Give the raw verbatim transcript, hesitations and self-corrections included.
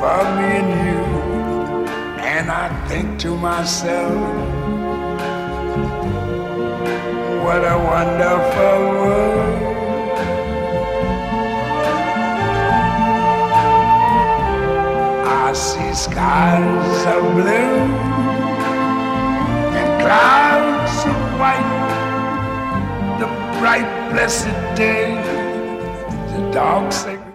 for me and you. And I think to myself, what a wonderful world. I see skies of blue and clouds of white, the bright blessed day, the dark sacred